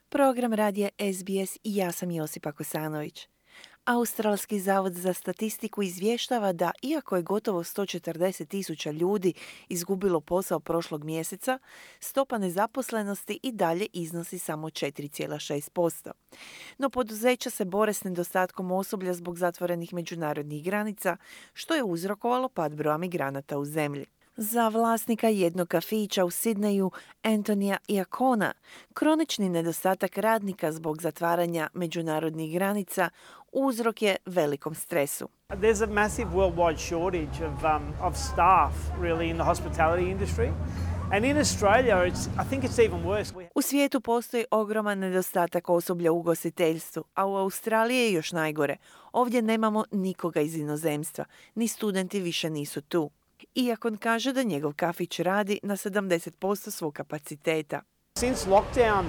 Program radija SBS i ja sam Josipa Kosanović. Australski zavod za statistiku izvještava da, iako je gotovo 140.000 ljudi izgubilo posao prošlog mjeseca, stopa nezaposlenosti i dalje iznosi samo 4,6%. No poduzeća se bore s nedostatkom osoblja zbog zatvorenih međunarodnih granica, što je uzrokovalo pad broja migranata u zemlji. Za vlasnika jednog kafića u Sidneju, Antonija Iacona, kronični nedostatak radnika zbog zatvaranja međunarodnih granica uzrok je velikom stresu. There's a massive worldwide shortage of staff really in the hospitality industry. And in Australia, I think it's even worse. U svijetu postoji ogroman nedostatak osoblja u ugostiteljstvu, a u Australiji je još najgore. Ovdje nemamo nikoga iz inozemstva, ni studenti više nisu tu. Iako kaže da njegov kafić radi na 70% svog kapaciteta. Since lockdown,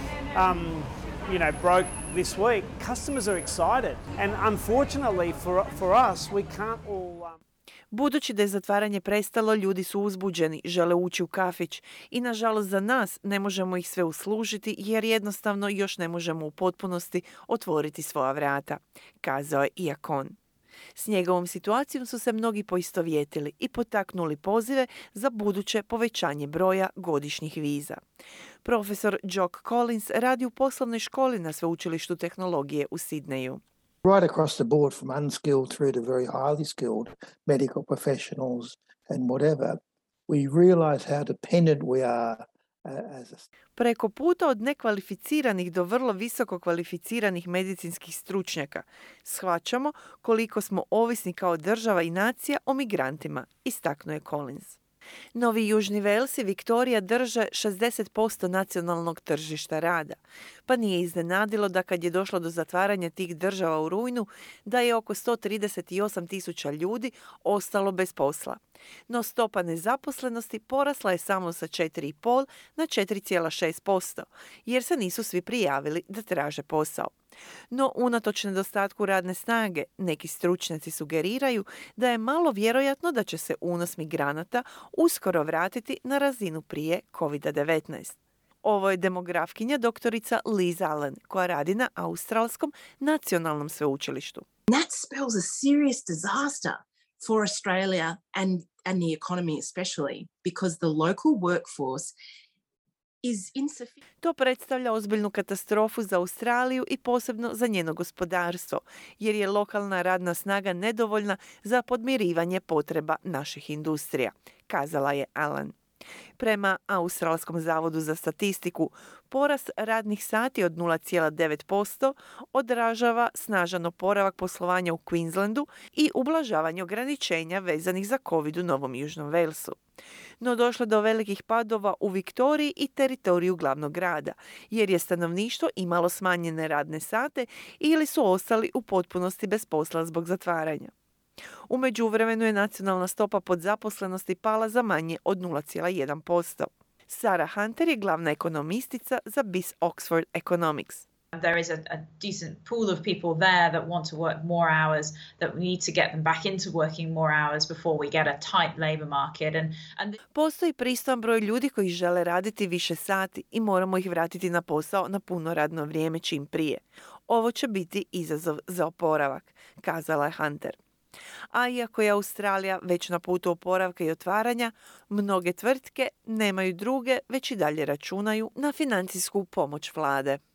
broke this week, customers are excited, and unfortunately for us, we can't all. Budući da je zatvaranje prestalo, ljudi su uzbuđeni, žele ući u kafić i nažalost za nas ne možemo ih sve uslužiti jer jednostavno još ne možemo u potpunosti otvoriti svoja vrata, kazao je Iacon. S njegovom situacijom su se mnogi poistovjetili i potaknuli pozive za buduće povećanje broja godišnjih viza. Profesor Jock Collins radi u poslovnoj školi na Sveučilištu tehnologije u Sidneju. Right across the board, from unskilled through to very highly skilled medical professionals and whatever, we realize how dependent we are as a... Preko puta od nekvalificiranih do vrlo visoko kvalificiranih medicinskih stručnjaka shvaćamo koliko smo ovisni kao država i nacija o migrantima, istaknuo je Collins. Novi Južni Wales i Viktorija drže 60% nacionalnog tržišta rada, pa nije iznenadilo da kad je došlo do zatvaranja tih država u rujnu, da je oko 138.000 ljudi ostalo bez posla. No stopa nezaposlenosti porasla je samo sa 4,5 na 4,6%, jer se nisu svi prijavili da traže posao. No, unatoč nedostatku radne snage, neki stručnjaci sugeriraju da je malo vjerojatno da će se unos migranata uskoro vratiti na razinu prije COVID-19. Ovo je demografkinja doktorica Liz Allen, koja radi na Australskom nacionalnom sveučilištu. That spells a serious disaster for Australia and the economy especially, because the local workforce is insufficient. To predstavlja ozbiljnu katastrofu za Australiju i posebno za njeno gospodarstvo, jer je lokalna radna snaga nedovoljna za podmirivanje potreba naših industrija, kazala je Allen. Prema Australskom zavodu za statistiku, porast radnih sati od 0,9% odražava snažan oporavak poslovanja u Queenslandu i ublažavanje ograničenja vezanih za COVID u Novom Južnom Walesu. No došlo do velikih padova u Viktoriji i teritoriju glavnog grada, jer je stanovništvo imalo smanjene radne sate ili su ostali u potpunosti bez posla zbog zatvaranja. U međuvremenu je nacionalna stopa podzaposlenosti pala za manje od 0,1%. Sarah Hunter je glavna ekonomistica za BIS Oxford Economics. There is a decent pool of people there that want to work more hours, that we need to get them back into working more hours before we get a tight labor market. Postoji pristojan broj ljudi koji žele raditi više sati i moramo ih vratiti na posao na puno radno vrijeme čim prije. Ovo će biti izazov za oporavak, kazala je Hunter. A iako je Australija već na putu oporavka i otvaranja, mnoge tvrtke nemaju druge, već i dalje računaju na financijsku pomoć vlade.